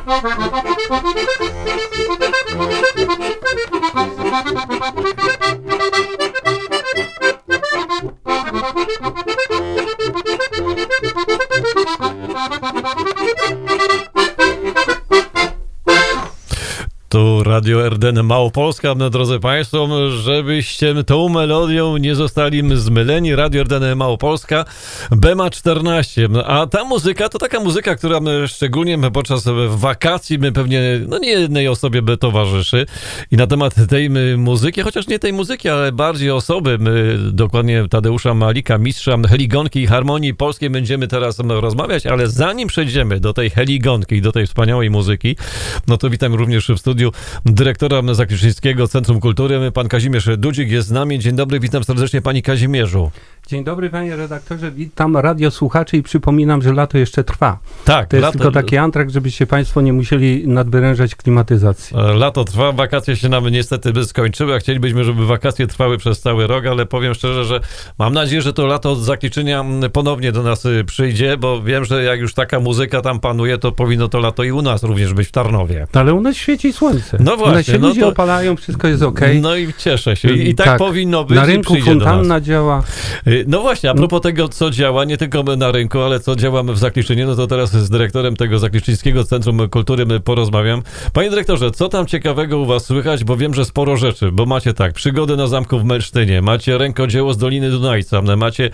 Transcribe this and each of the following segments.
Tu Radio RDN Małopolska, drodzy Państwo, żebyście tą melodią nie zostali zmyleni. Radio RDN Małopolska, Bema 14. A ta muzyka to taka muzyka, która szczególnie podczas wakacji pewnie nie jednej osobie towarzyszy. I na temat tej muzyki, chociaż nie tej muzyki, ale bardziej osoby, dokładnie Tadeusza Malika, mistrza heligonki i harmonii polskiej, będziemy teraz rozmawiać, ale zanim przejdziemy do tej heligonki i do tej wspaniałej muzyki, no to witam również w studiu dyrektora Zakliczyńskiego Centrum Kultury. Pan Kazimierz Dudzik jest z nami. Dzień dobry, witam serdecznie Panie Kazimierzu. Dzień dobry panie redaktorze, witam radiosłuchaczy i przypominam, że lato jeszcze trwa. Tak. To jest tylko taki antrakt, żebyście Państwo nie musieli nadwyrężać klimatyzacji. Lato trwa, wakacje się nam niestety skończyły, a chcielibyśmy, żeby wakacje trwały przez cały rok, ale powiem szczerze, że mam nadzieję, że to lato od Zakliczynia ponownie do nas przyjdzie, bo wiem, że jak już taka muzyka tam panuje, to powinno to lato i u nas również być w Tarnowie. Ale u nas świeci słońce. No właśnie. U nas się ludzie opalają, wszystko jest okej. No i cieszę się. I tak powinno być. Na rynku fontanna działa. No właśnie, a propos tego, co działa, nie tylko na rynku, ale co działa w Zakliczynie, no to teraz z dyrektorem tego Zakliczyńskiego Centrum Kultury porozmawiam. Panie dyrektorze, co tam ciekawego u was słychać, bo wiem, że sporo rzeczy, bo macie tak, przygody na zamku w Melsztynie, macie rękodzieło z Doliny Dunajca, macie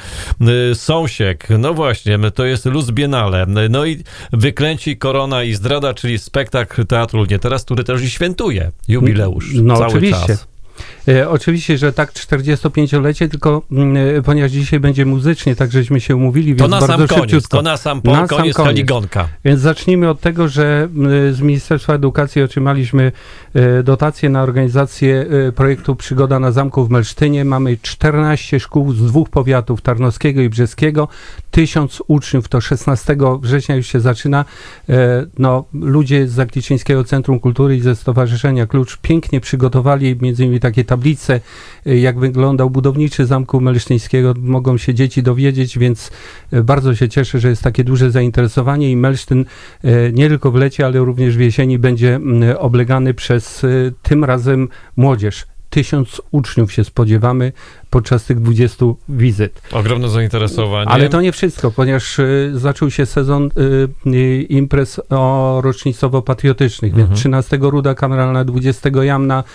Sąsiek, no właśnie, to jest Luz Biennale, no i Wyklęci, Korona i Zdrada, czyli spektakl Teatru Lnie, teraz, który też i świętuje jubileusz cały oczywiście. czas. Oczywiście, że tak 45-lecie, tylko ponieważ dzisiaj będzie muzycznie, tak żeśmy się umówili, więc to na bardzo sam szybciutko. To na sam koniec heligonka. Więc zacznijmy od tego, że z Ministerstwa Edukacji otrzymaliśmy dotację na organizację projektu Przygoda na zamku w Melsztynie. Mamy 14 szkół z 2 powiatów, Tarnowskiego i Brzeskiego, 1000 uczniów, to 16 września już się zaczyna. Ludzie z Zakliczyńskiego Centrum Kultury i ze Stowarzyszenia Klucz pięknie przygotowali między innymi takie tablice, jak wyglądał budowniczy Zamku Melsztyńskiego, mogą się dzieci dowiedzieć, więc bardzo się cieszę, że jest takie duże zainteresowanie i Melsztyn nie tylko w lecie, ale również w jesieni będzie oblegany przez tym razem młodzież. 1000 uczniów się spodziewamy podczas tych 20 wizyt. Ogromne zainteresowanie. Ale to nie wszystko, ponieważ zaczął się sezon imprez rocznicowo-patriotycznych, więc 13 Ruda Kameralna, 20 Jamna,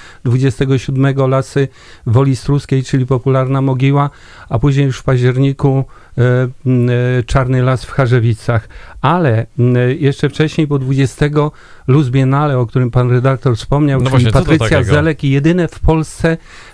27 Lasy Woli Struskiej, czyli popularna Mogiła, a później już w październiku Czarny Las w Charzewicach. Ale jeszcze wcześniej, bo 20 Luz Biennale, o którym pan redaktor wspomniał, czyli właśnie, Patrycja Zelek i jedyne w Polsce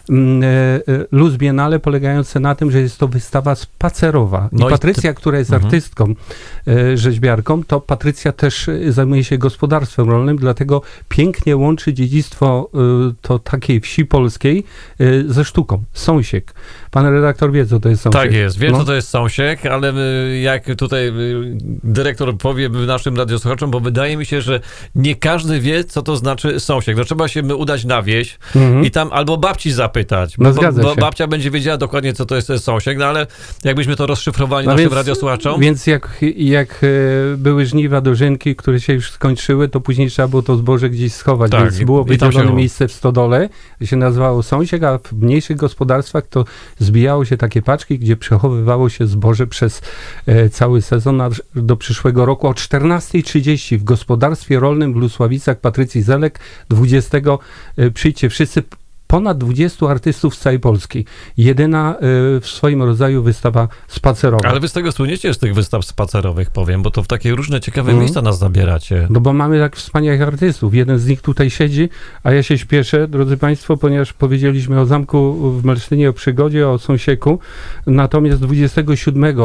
Luz Biennale polegające na tym, że jest to wystawa spacerowa. I Patrycja, która jest artystką, rzeźbiarką, to Patrycja też zajmuje się gospodarstwem rolnym, dlatego pięknie łączy dziedzictwo to takiej wsi polskiej ze sztuką. Sąsiek. Pan redaktor wie, co to jest Sąsiek. Tak jest, wiem, co to jest Sąsiek, ale jak tutaj dyrektor powie naszym radiosłuchaczom, bo wydaje mi się, że nie każdy wie, co to znaczy Sąsiek. No trzeba się udać na wieś i tam albo babci zapytać, bo babcia będzie wiedziała dokładnie, co to jest Sąsiek, no ale jakbyśmy to rozszyfrowali naszym radiosłuchaczom. Więc jak były żniwa dożynki, które się już skończyły, to później trzeba było to zboże gdzieś schować, tak, więc było wydzielone miejsce w stodole, się nazywało Sąsiek, a w mniejszych gospodarstwach to zbijało się takie paczki, gdzie przechowywało się zboże przez cały sezon do przyszłego roku o 14:30 w gospodarstwie rolnym w Lusławicach Patrycji Zelek. 20 przyjdźcie wszyscy, ponad 20 artystów z całej Polski. Jedyna w swoim rodzaju wystawa spacerowa. Ale wy z tego słyniecie, z tych wystaw spacerowych, powiem, bo to w takie różne ciekawe miejsca nas zabieracie. No bo mamy tak wspaniałych artystów. Jeden z nich tutaj siedzi, a ja się śpieszę, drodzy Państwo, ponieważ powiedzieliśmy o zamku w Melsztynie, o przygodzie, o Sąsieku. Natomiast 27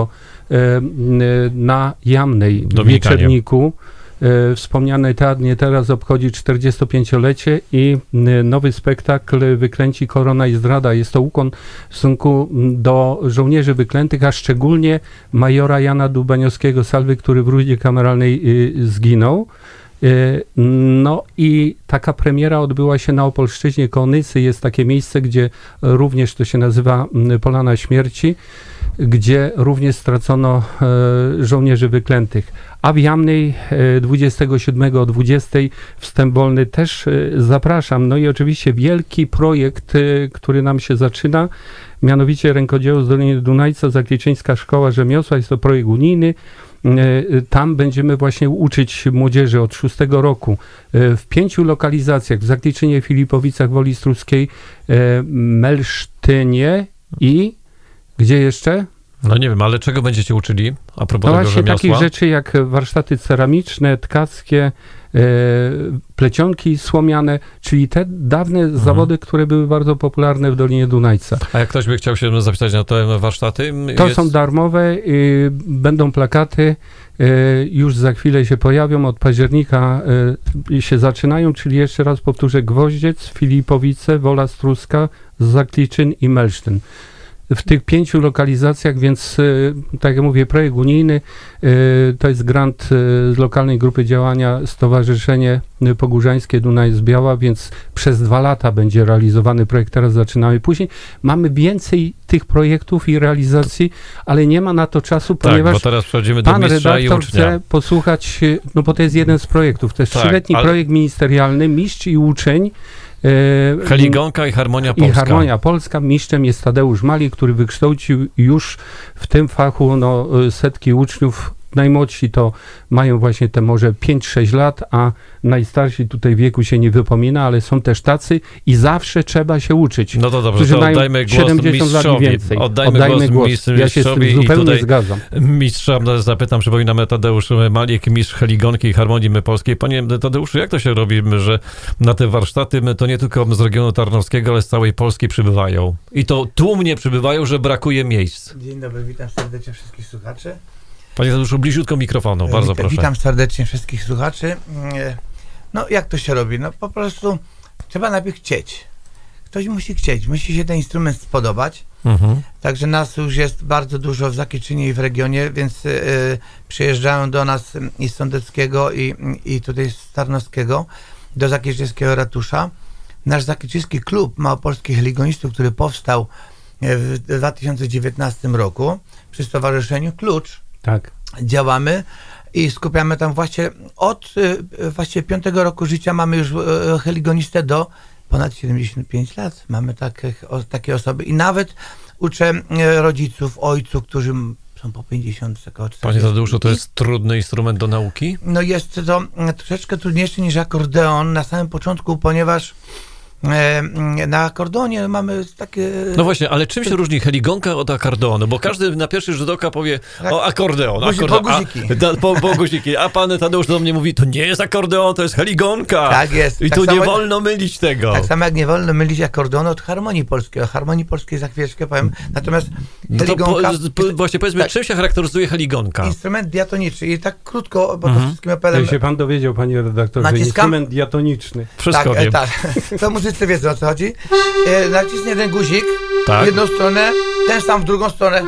na Jamnej w Wieczerniku wspomniany teatr nie teraz obchodzi 45-lecie i nowy spektakl Wyklęci, Korona i Zdrada. Jest to ukłon w stosunku do żołnierzy wyklętych, a szczególnie majora Jana Dubaniowskiego Salwy, który w Rudzie Kameralnej zginął. No i taka premiera odbyła się na Opolszczyźnie, koło Nysy. Jest takie miejsce, gdzie również to się nazywa Polana Śmierci. gdzie również stracono żołnierzy wyklętych. A w Jamnej 27 o 20 wstęp wolny też zapraszam. No i oczywiście wielki projekt, który nam się zaczyna, mianowicie rękodzieło z Doliny Dunajca, Zakliczyńska Szkoła Rzemiosła. Jest to projekt unijny. Tam będziemy właśnie uczyć młodzieży od 6 roku w 5 lokalizacjach, w Zakliczynie, Filipowicach, Woli Struskiej, Melsztynie i gdzie jeszcze? No nie wiem, ale czego będziecie uczyli a propos No tego właśnie rzemiosła? takich rzeczy jak warsztaty ceramiczne, tkackie, plecionki słomiane, czyli te dawne zawody, które były bardzo popularne w Dolinie Dunajca. A jak ktoś by chciał się zapisać na te warsztaty? To są darmowe, będą plakaty, już za chwilę się pojawią, od października się zaczynają, czyli jeszcze raz powtórzę, Gwoździec, Filipowice, Wola Struska, Zakliczyn i Melsztyn. W tych 5 lokalizacjach, więc tak jak mówię, projekt unijny, to jest grant z lokalnej grupy działania Stowarzyszenie Pogórzańskie Dunaj-Zbiała, więc przez 2 lata będzie realizowany projekt. Teraz zaczynamy. Później mamy więcej tych projektów i realizacji, ale nie ma na to czasu, ponieważ bo teraz przechodzimy do pan mistrza i redaktor ucznia. chce posłuchać, no bo to jest jeden z projektów. To jest 3-letni projekt ministerialny, mistrz i uczeń. Heligonka i Harmonia Polska. I Harmonia Polska. Mistrzem jest Tadeusz Mali, który wykształcił już w tym fachu setki uczniów. Najmłodsi to mają właśnie te może 5-6 lat, a najstarsi tutaj wieku się nie wypomina, ale są też tacy i zawsze trzeba się uczyć. No to dobrze, to oddajmy głos 70 lat i więcej. Oddajmy głos mistrzowi. Ja się z tym zupełnie zgadzam. Mistrza zapytam, przypominamy, Tadeusz Malik, mistrz Heligonki i Harmonii Polskiej. Panie Tadeuszu, jak to się robi, że na te warsztaty to nie tylko z regionu tarnowskiego, ale z całej Polski przybywają? I to tłumnie przybywają, że brakuje miejsc. Dzień dobry, witam serdecznie wszystkich słuchaczy. Panie Tadeuszu, bliziutko mikrofonu, bardzo proszę. Witam serdecznie wszystkich słuchaczy. No, jak to się robi? No, po prostu trzeba najpierw chcieć. Ktoś musi chcieć, musi się ten instrument spodobać. Także nas już jest bardzo dużo w Zakliczynie i w regionie, więc przyjeżdżają do nas i z Sądeckiego i tutaj z Tarnowskiego, do Zakliczyńskiego ratusza. Nasz zakliczyński klub małopolskich heligonistów, który powstał w 2019 roku przy Stowarzyszeniu Klucz. Tak. Działamy i skupiamy tam od 5 roku życia mamy już heligonistę do ponad 75 lat. Mamy takie osoby i nawet uczę rodziców, ojców, którzy są po 50, około 40. Panie Tadeuszu, to jest trudny instrument do nauki? No jest to troszeczkę trudniejsze niż akordeon na samym początku, ponieważ na akordeonie mamy takie... No właśnie, ale czym się różni heligonka od akordeonu? Bo każdy na pierwszy rzut oka powie o akordeon. Po guziki. Po guziki. A pan Tadeusz do mnie mówi, to nie jest akordeon, to jest heligonka. Tak jest. I tak tu samo, nie wolno mylić tego. Tak samo jak nie wolno mylić akordeonu od harmonii polskiej. O harmonii polskiej za chwileczkę powiem. Natomiast heligonka... Właśnie powiedzmy, tak, czym się charakteryzuje heligonka? Instrument diatoniczny. I tak krótko, bo to wszystkim opowiadam. Jak się pan dowiedział, panie redaktorze, instrument diatoniczny. Wszystko wiem. Tak. To muzycy wiedzą, o co chodzi. Nacisnę jeden guzik w jedną stronę, ten sam w drugą stronę.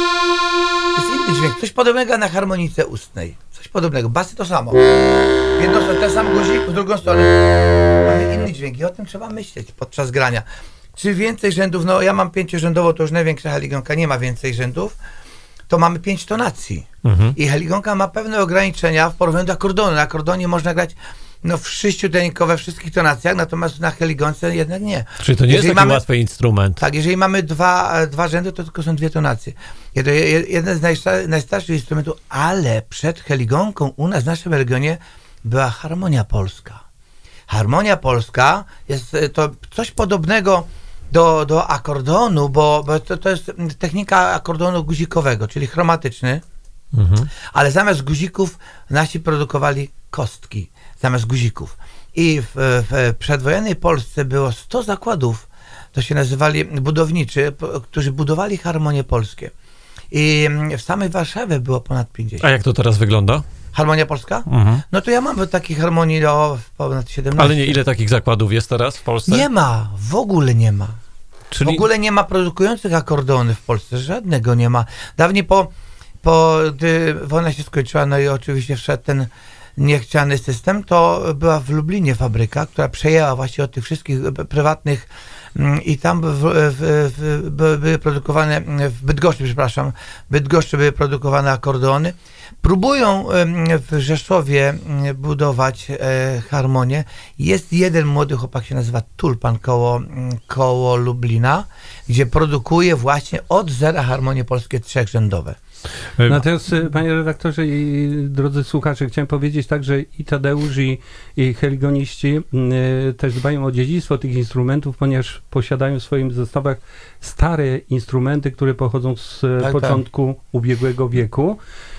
To jest inny dźwięk. Coś podobnego na harmonice ustnej. Coś podobnego. Basy to samo. W jedną stronę, ten sam guzik, w drugą stronę. Mamy inny dźwięk i o tym trzeba myśleć podczas grania. Czy więcej rzędów? No ja mam 5-rzędową, to już największa heligonka nie ma więcej rzędów. To mamy 5 tonacji. I heligonka ma pewne ograniczenia w porównaniu do akordeonu. Na akordeonie można grać w sześciutonikowe we wszystkich tonacjach, natomiast na heligonce jednak nie. Czyli to nie jest taki łatwy instrument. Tak, jeżeli mamy dwa rzędy, to tylko są 2 tonacje. Jeden z najstarszych instrumentów, ale przed heligonką u nas w naszym regionie była harmonia polska. Harmonia polska jest to coś podobnego do akordeonu, bo to jest technika akordeonu guzikowego, czyli chromatyczny, ale zamiast guzików nasi produkowali kostki, zamiast guzików. I w przedwojennej Polsce było 100 zakładów, to się nazywali budowniczy, którzy budowali harmonie polskie. I w samej Warszawie było ponad 50. A jak to teraz wygląda? Harmonia polska? No to ja mam takich harmonii ponad 17. Ale nie, ile takich zakładów jest teraz w Polsce? Nie ma, w ogóle nie ma. Czyli... W ogóle nie ma produkujących akordeony w Polsce, żadnego nie ma. Dawniej gdy wojna się skończyła, no i oczywiście wszedł ten niechciany system, to była w fabryka, która przejęła właśnie od tych wszystkich prywatnych i tam były produkowane, w Bydgoszczy były produkowane akordeony. Próbują w Rzeszowie budować harmonię. Jest jeden młody chłopak, się nazywa Tulpan koło Lublina, gdzie produkuje właśnie od zera harmonie polskie trzechrzędowe. Natomiast, panie redaktorze i drodzy słuchacze, chciałem powiedzieć tak, że i Tadeusz, i heligoniści też dbają o dziedzictwo tych instrumentów, ponieważ posiadają w swoim zestawach stare instrumenty, które pochodzą z początku ubiegłego wieku.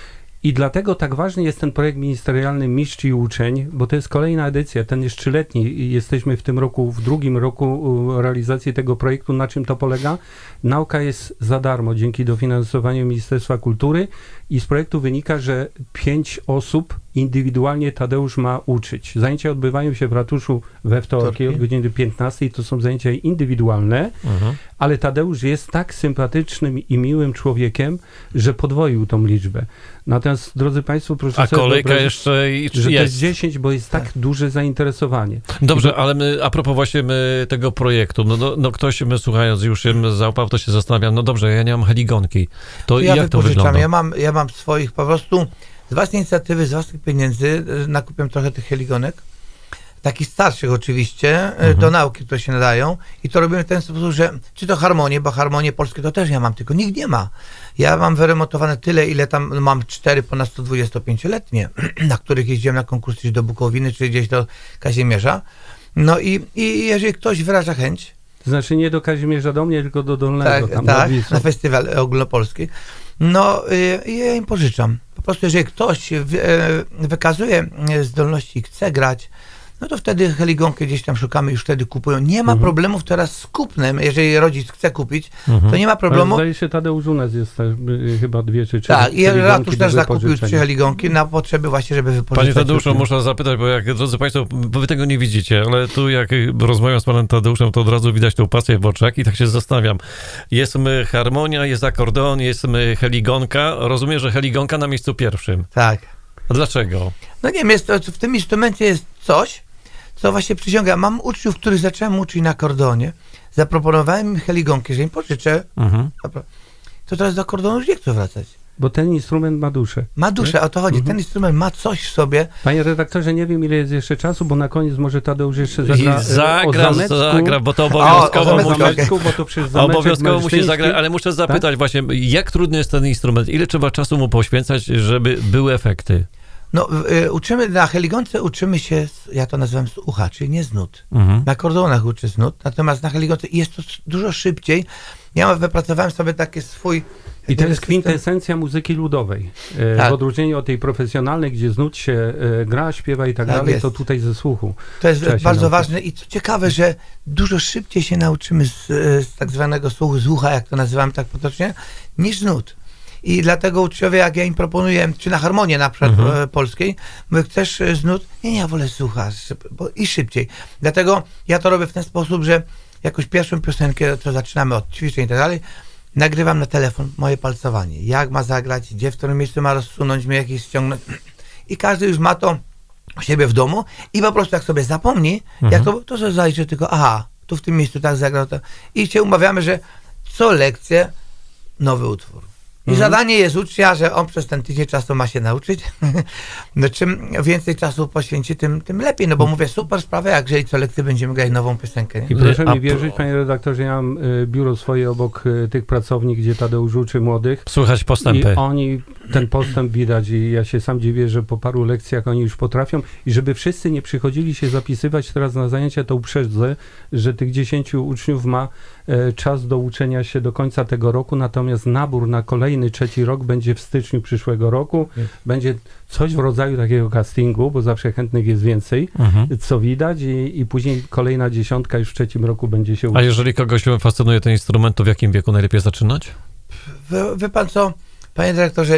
I dlatego tak ważny jest ten projekt ministerialny Mistrz i Uczeń, bo to jest kolejna edycja, ten jest 3-letni i jesteśmy w tym roku, w drugim roku realizacji tego projektu. Na czym to polega? Nauka jest za darmo dzięki dofinansowaniu Ministerstwa Kultury i z projektu wynika, że 5 osób indywidualnie Tadeusz ma uczyć. Zajęcia odbywają się w ratuszu we wtorki od godziny 15, to są zajęcia indywidualne, ale Tadeusz jest tak sympatycznym i miłym człowiekiem, że podwoił tą liczbę. Natomiast, drodzy Państwo, proszę sobie kolejka jeszcze że to jest 10, bo jest tak duże zainteresowanie. Dobrze, ale a propos właśnie tego projektu, no ktoś słuchając już się załapał, to się zastanawiam, no dobrze, ja nie mam heligonki, to ja jak to wygląda? Ja mam swoich po prostu z własnej inicjatywy, z własnych pieniędzy nakupiłem trochę tych heligonek, takich starszych oczywiście, do nauki, które się nadają i to robimy w ten sposób, że czy to harmonie, bo harmonie polskie to też ja mam, tylko nikt nie ma. Ja mam wyremontowane tyle, ile tam mam 4 ponad 125-letnie, na których jeździłem na konkursy czy do Bukowiny, czy gdzieś do Kazimierza. No i jeżeli ktoś wyraża chęć. To znaczy nie do Kazimierza do mnie, tylko do Dolnego. Tak, na festiwal ogólnopolski. No ja im pożyczam. Po prostu jeżeli ktoś wykazuje zdolności i chce grać, no to wtedy heligonkę gdzieś tam szukamy, już wtedy kupują. Nie ma problemów teraz z kupnem, jeżeli rodzic chce kupić, to nie ma problemu. Zdaje się, Tadeusz u nas jest chyba 2 czy 3. Tak, i ratusz też zakupił 3 heligonki na potrzeby właśnie, żeby wypożyczyć. Panie Tadeuszu, muszę zapytać, bo jak, drodzy Państwo, bo wy tego nie widzicie, ale tu jak rozmawiam z panem Tadeuszem, to od razu widać tą pasję w oczach i tak się zastanawiam. Jest harmonia, jest akordeon, jest heligonka. Rozumiem, że heligonka na miejscu pierwszym. Tak. A dlaczego? No nie wiem, w tym instrumencie jest coś, co właśnie przyciąga. Mam uczniów, których zacząłem uczyć na akordeonie. Zaproponowałem im heligonkę, że im pożyczę. To teraz do akordeonu już nie chcę wracać. Bo ten instrument ma duszę. Ma duszę, o to chodzi. Ten instrument ma coś w sobie. Panie redaktorze, nie wiem, ile jest jeszcze czasu, bo na koniec może Tadeusz jeszcze zagra, bo to obowiązkowo obowiązkowo musi zagrać, ale muszę zapytać właśnie, jak trudny jest ten instrument? Ile trzeba czasu mu poświęcać, żeby były efekty? No, na heligonce uczymy się, ja to nazywam z ucha, czyli nie z nut. Na akordeonach uczę z nut, natomiast na heligonce jest to dużo szybciej. Ja wypracowałem sobie taki swój... I to jest kwintesencja muzyki ludowej. W odróżnieniu od tej profesjonalnej, gdzie z nut się gra, śpiewa i tak dalej, to tutaj ze słuchu. To jest bardzo ważne i co ciekawe, że dużo szybciej się nauczymy z tak zwanego słuchu, z ucha, jak to nazywam tak potocznie, niż z nut. I dlatego uczniowie, jak ja im proponuję, czy na harmonię na przykład polskiej, mówię, chcesz z nut? Nie, ja wolę słucha i szybciej. Dlatego ja to robię w ten sposób, że jakąś pierwszą piosenkę, co zaczynamy od ćwiczeń i tak dalej, nagrywam na telefon moje palcowanie. Jak ma zagrać, gdzie w którym miejscu ma rozsunąć, mnie jakieś ściągnąć. I każdy już ma to u siebie w domu i po prostu jak sobie zapomni, jak to sobie zajdzie tylko, aha, tu w tym miejscu tak zagrał. To. I się umawiamy, że co lekcję nowy utwór. I zadanie jest ucznia, że on przez ten tydzień czasu ma się nauczyć. No, czym więcej czasu poświęci, tym lepiej. No bo mówię, super sprawa, jak jeżeli co lekcję będziemy grać nową piosenkę. Nie? I proszę mi wierzyć, panie redaktorze, ja mam biuro swoje obok tych pracowni, gdzie Tadeusz uczy młodych. Słychać postępy. I oni, ten postęp widać i ja się sam dziwię, że po paru lekcjach oni już potrafią. I żeby wszyscy nie przychodzili się zapisywać teraz na zajęcia, to uprzedzę, że tych 10 uczniów ma czas do uczenia się do końca tego roku, natomiast nabór na kolejny 3. rok będzie w styczniu przyszłego roku. Będzie coś w rodzaju takiego castingu, bo zawsze chętnych jest więcej, co widać i później kolejna 10 już w 3. roku będzie się uczyć. A jeżeli kogoś fascynuje ten instrument, to w jakim wieku najlepiej zaczynać? Wie pan co, panie dyrektorze,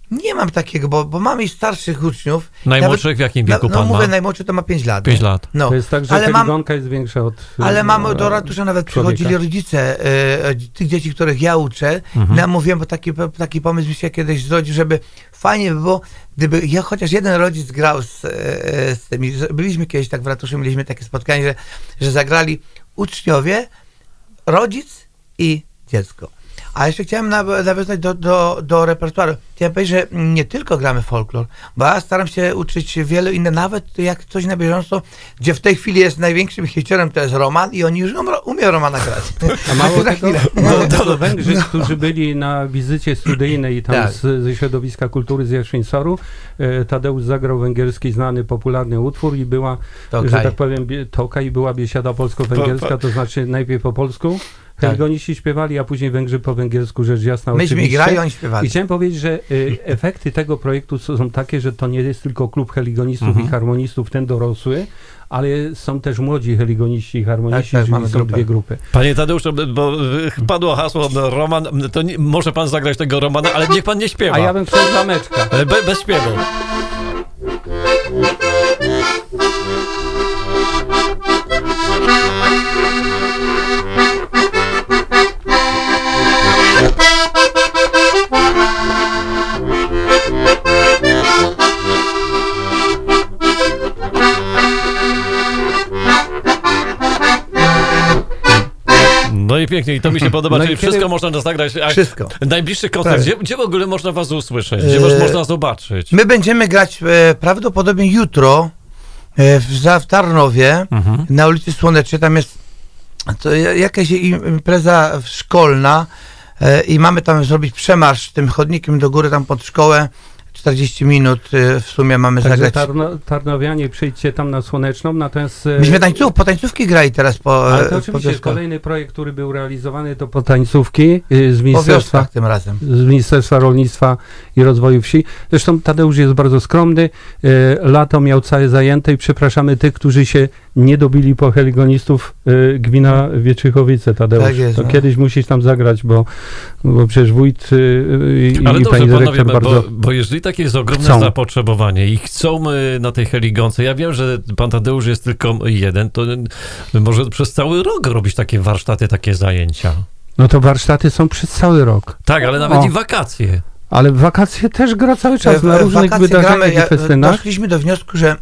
Nie mam takiego, bo mamy i starszych uczniów. Najmłodszych w jakim wieku pan mówię, ma? najmłodszy to ma 5 lat. 5 lat. No. To jest tak, że heligonka jest większa od Ale do ratusza nawet przychodzili rodzice tych dzieci, których ja uczę. Ja mówiłem, bo taki pomysł mi się kiedyś zrodził, żeby fajnie by było, gdyby chociaż jeden rodzic grał z tymi. Byliśmy kiedyś tak w ratuszu, mieliśmy takie spotkanie, że zagrali uczniowie, rodzic i dziecko. A jeszcze chciałem nawiązać do repertuaru. Chciałem powiedzieć, że nie tylko gramy folklor, bo ja staram się uczyć wiele innych, nawet jak coś na bieżąco, gdzie w tej chwili jest największym hiciorem, to jest Roman i oni już umieją Romana grać. A mało tego, Węgrzy, którzy byli na wizycie studyjnej tam tak. ze środowiska kultury z Jaszczynsoru, Tadeusz zagrał węgierski znany, popularny utwór i była, Tokaj. że tak powiem, Tokaj i była biesiada polsko-węgierska, to znaczy najpierw po polsku. Heligoniści śpiewali, a później Węgrzy po węgiersku, rzecz jasna. Myśmy grali, oni śpiewali. I chciałem powiedzieć, że efekty tego projektu są takie, że to nie jest tylko klub heligonistów i harmonistów, ten dorosły, ale są też młodzi heligoniści i harmoniści, tak, czyli są dwie grupy. Panie Tadeuszu, bo padło hasło Roman, to może pan zagrać tego Romana, ale niech pan nie śpiewa. A ja bym chciał zameczka. Bez śpiewu. No i pięknie, i to mi się podoba, czyli wszystko można zagrać. Wszystko. Najbliższy koncert, gdzie w ogóle można was usłyszeć? Gdzie można zobaczyć? My będziemy grać prawdopodobnie jutro w Tarnowie, na ulicy Słonecznej. Tam jest jakaś impreza szkolna i mamy tam zrobić przemarsz tym chodnikiem do góry, tam pod szkołę. 40 minut w sumie mamy zagrać. Tarnowianie, przyjdźcie tam na Słoneczną, natomiast... Myśmy potańcówki grali teraz ale to oczywiście jest kolejny projekt, który był realizowany, to potańcówki z Ministerstwa, tym razem. z Ministerstwa Rolnictwa i Rozwoju Wsi. Zresztą Tadeusz jest bardzo skromny, lato miał całe zajęte i przepraszamy tych, którzy się nie dobili po heligonistów gmina Wietrzychowice, Tadeusz. Tak jest, to kiedyś musisz tam zagrać, bo przecież wójt i pani dyrektor bardzo... Bo jeżeli takie jest ogromne zapotrzebowanie i chcą na tej heligonce, ja wiem, że pan Tadeusz jest tylko jeden, to może przez cały rok robić takie warsztaty, takie zajęcia. No to warsztaty są przez cały rok. Tak, ale nawet i wakacje. Ale w wakacje też gra cały czas na różnych wydarzeniach i festynach. Doszliśmy do wniosku, że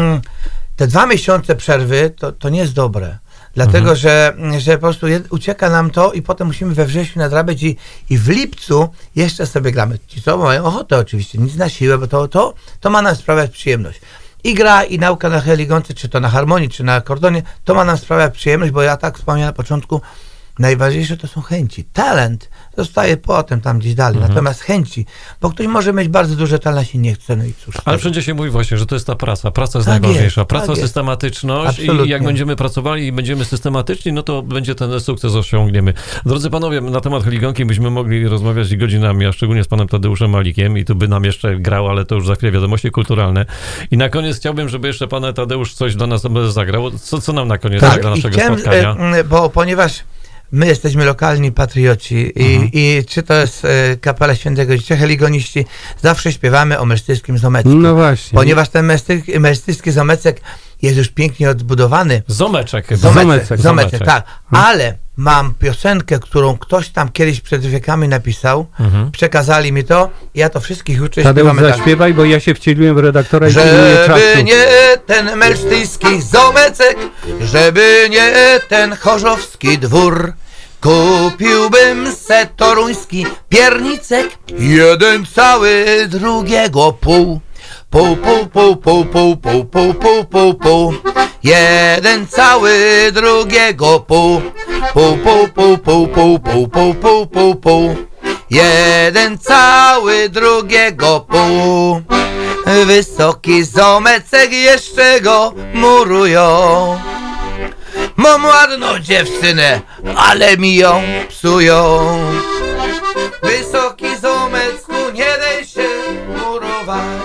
te 2 miesiące przerwy to nie jest dobre. Dlatego, że po prostu ucieka nam to i potem musimy we wrześniu nadrabiać i w lipcu jeszcze sobie gramy. Ci co mają ochotę oczywiście, nic na siłę, bo to ma nam sprawiać przyjemność. I gra, i nauka na heligonce, czy to na harmonii, czy na akordonie, to ma nam sprawiać przyjemność, bo ja tak wspomniałem na początku, najważniejsze to są chęci. Talent zostaje potem tam gdzieś dalej, natomiast chęci, bo ktoś może mieć bardzo duże talent, się nie chce, no i cóż. Ale wszędzie się mówi właśnie, że to jest ta praca. Praca jest najważniejsza. Praca, systematyczność. Absolutnie. I jak będziemy pracowali i będziemy systematyczni, no to będzie ten sukces osiągniemy. Drodzy panowie, na temat heligonki byśmy mogli rozmawiać godzinami, a szczególnie z panem Tadeuszem Malikiem i tu by nam jeszcze grał, ale to już za chwilę wiadomości kulturalne. I na koniec chciałbym, żeby jeszcze pan Tadeusz coś dla nas zagrał. Co nam na koniec zagra naszego spotkania? Ponieważ my jesteśmy lokalni patrioci i czy to jest Kapela Świętego Życia, heligoniści, zawsze śpiewamy o mesztyckim zomecku. No właśnie. Ponieważ ten mesztycki zomecek jest już pięknie odbudowany. Zomeczek, tak. Ale mam piosenkę, którą ktoś tam kiedyś przed wiekami napisał, przekazali mi to, ja to wszystkich uczę. Tadeusz, zaśpiewaj, bo ja się wcieliłem w redaktora i pilnuję czasu. Żeby nie ten mesztyński zomecek, żeby nie ten chorzowski dwór, kupiłbym se toruński piernicek, jeden cały, drugiego pół. Pół, pół, pół, pół, pół, pół, pół, pół, pół, pół. Jeden cały, drugiego pół. Pół, pół, pół, pół, pół, pół, pół, pół, pół, pół. Jeden cały, drugiego pół. Wysoki zomecek jeszcze go murują. Mam ładną dziewczynę, ale mi ją psują. Wysoki zomecku, nie daj się murować.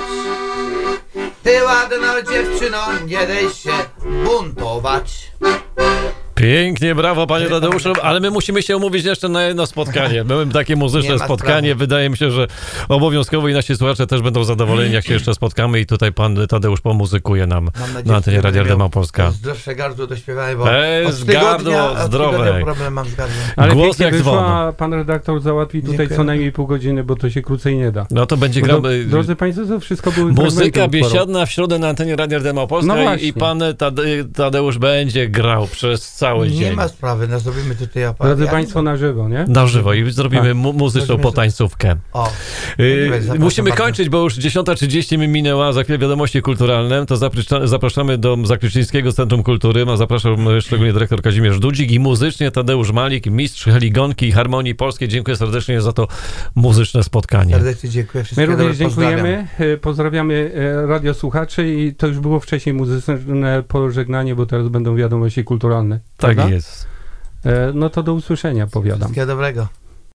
Ty ładna dziewczyno, nie daj się buntować. Pięknie, brawo panie Tadeuszu, ale my musimy się umówić jeszcze na jedno spotkanie. Byłem takie muzyczne spotkanie, wydaje mi się, że obowiązkowo i nasi słuchacze też będą zadowoleni, jak się jeszcze spotkamy i tutaj pan Tadeusz pomuzykuje nam na antenie Radia RD Małopolska. Zdrowsze gardło dośpiewaj, bo gardło zdrowe. problem mam z gardłem. Ale Głos jak wyszło, dzwon. a pan redaktor załatwi tutaj Dziękuję. co najmniej pół godziny, bo to się krócej nie da. No to będzie Bo gramy... Drodzy państwo, to wszystko były Muzyka fragmenty utworu. biesiadna w środę na antenie Radia RD Małopolska No właśnie. i pan Tadeusz będzie grał przez cały Nie dzień. ma sprawy, no zrobimy tutaj Drodzy państwo, na żywo, nie? Na żywo i zrobimy muzyczną Zrobimy potańcówkę. O, Musimy bardzo. kończyć, bo już 10:30 mi minęła. Za chwilę wiadomości kulturalne. To zapraszamy do Zakryczyńskiego Centrum Kultury. Zapraszam szczególnie dyrektor Kazimierz Dudzik i muzycznie Tadeusz Malik, mistrz heligonki i harmonii polskiej. Dziękuję serdecznie za to muzyczne spotkanie. Serdecznie dziękuję. My Wszystkiego również dobrego, dziękujemy, pozdrawiamy radiosłuchaczy i to już było wcześniej muzyczne pożegnanie, bo teraz będą wiadomości kulturalne. Tak prawda? jest. No to do usłyszenia, powiadam. Wszystkiego dobrego.